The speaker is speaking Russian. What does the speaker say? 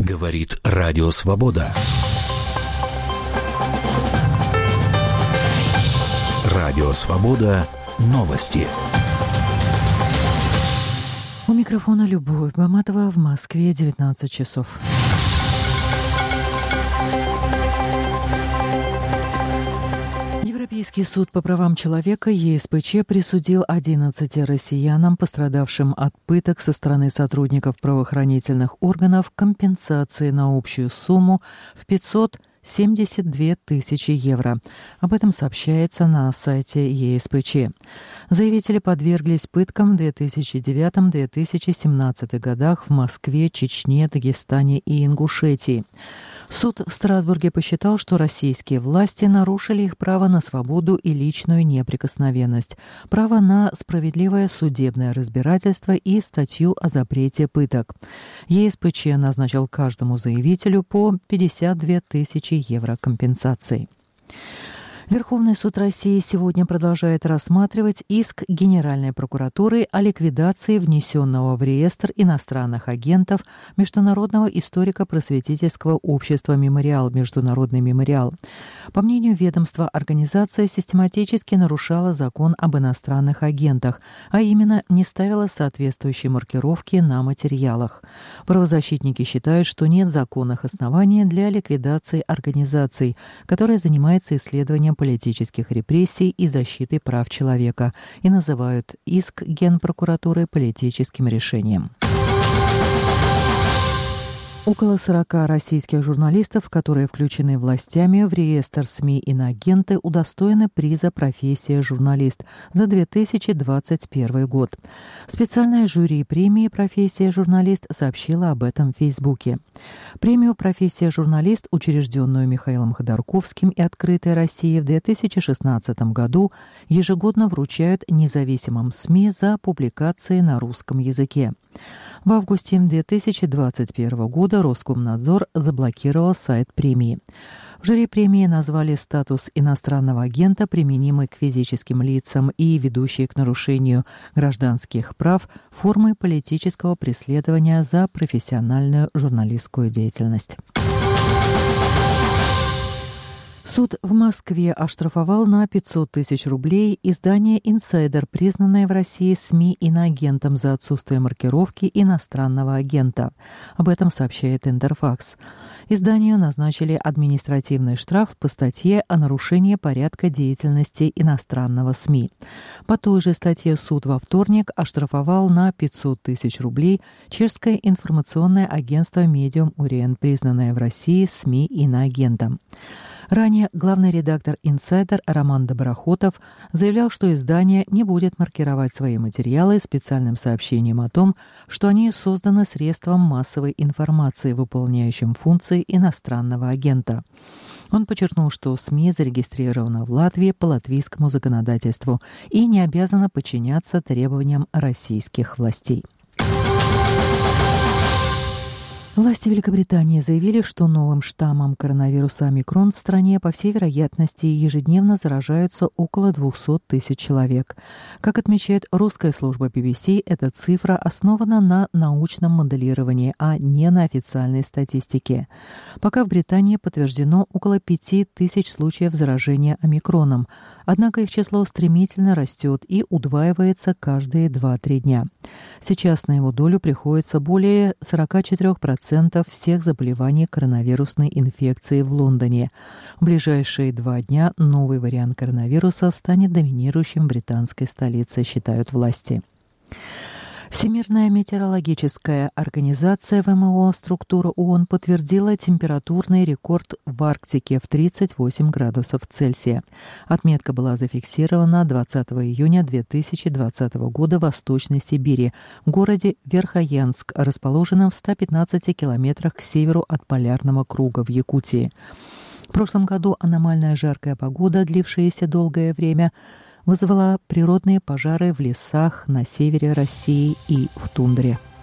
Говорит Радио Свобода. Радио Свобода. Новости. У микрофона Любовь Баматова, в Москве 19 часов. Европейский суд по правам человека ЕСПЧ присудил 11 россиянам, пострадавшим от пыток со стороны сотрудников правоохранительных органов, компенсации на общую сумму в 572 тысячи евро. Об этом сообщается на сайте ЕСПЧ. Заявители подверглись пыткам в 2009-2017 годах в Москве, Чечне, Дагестане и Ингушетии. Суд в Страсбурге посчитал, что российские власти нарушили их право на свободу и личную неприкосновенность, право на справедливое судебное разбирательство и статью о запрете пыток. ЕСПЧ назначил каждому заявителю по 52 тысячи евро компенсации. Верховный суд России сегодня продолжает рассматривать иск Генеральной прокуратуры о ликвидации внесенного в реестр иностранных агентов Международного историко-просветительского общества «Мемориал», Международный мемориал. По мнению ведомства, организация систематически нарушала закон об иностранных агентах, а именно не ставила соответствующие маркировки на материалах. Правозащитники считают, что нет законных оснований для ликвидации организаций, которая занимается исследованием политических репрессий и защитой прав человека, и называют иск Генпрокуратуры политическим решением. Около 40 российских журналистов, которые включены властями в реестр СМИ иноагенты, удостоены приза «Профессия журналист» за 2021 год. Специальное жюри премии «Профессия журналист» сообщило об этом в Фейсбуке. Премию «Профессия журналист», учрежденную Михаилом Ходорковским и «Открытой Россией» в 2016 году, ежегодно вручают независимым СМИ за публикации на русском языке. В августе 2021 года Роскомнадзор заблокировал сайт премии. В жюри премии назвали статус иностранного агента, применимый к физическим лицам и ведущий к нарушению гражданских прав, формой политического преследования за профессиональную журналистскую деятельность. Суд в Москве оштрафовал на 500 тысяч рублей издание «Инсайдер», признанное в России СМИ иноагентом за отсутствие маркировки иностранного агента. Об этом сообщает Интерфакс. Изданию назначили административный штраф по статье о нарушении порядка деятельности иностранного СМИ. По той же статье суд во вторник оштрафовал на 500 тысяч рублей чешское информационное агентство «Медиум Ориент», признанное в России СМИ иноагентом. Ранее главный редактор «Инсайдер» Роман Доброхотов заявлял, что издание не будет маркировать свои материалы специальным сообщением о том, что они созданы средством массовой информации, выполняющим функции иностранного агента. Он подчеркнул, что СМИ зарегистрирована в Латвии по латвийскому законодательству и не обязана подчиняться требованиям российских властей. Власти Великобритании заявили, что новым штаммом коронавируса омикрон в стране, по всей вероятности, ежедневно заражаются около 200 тысяч человек. Как отмечает русская служба BBC, эта цифра основана на научном моделировании, а не на официальной статистике. Пока в Британии подтверждено около 5 тысяч случаев заражения омикроном, однако их число стремительно растет и удваивается каждые 2-3 дня. Сейчас на его долю приходится более 44% всех заболеваний коронавирусной инфекцией в Лондоне. В ближайшие 2 дня новый вариант коронавируса станет доминирующим в британской столице, считают власти. Всемирная метеорологическая организация ВМО, структура ООН, подтвердила температурный рекорд в Арктике в 38 градусов Цельсия. Отметка была зафиксирована 20 июня 2020 года в Восточной Сибири, в городе Верхоянск, расположенном в 115 километрах к северу от полярного круга в Якутии. В прошлом году аномальная жаркая погода, длившаяся долгое время, вызвала природные пожары в лесах на севере России и в тундре.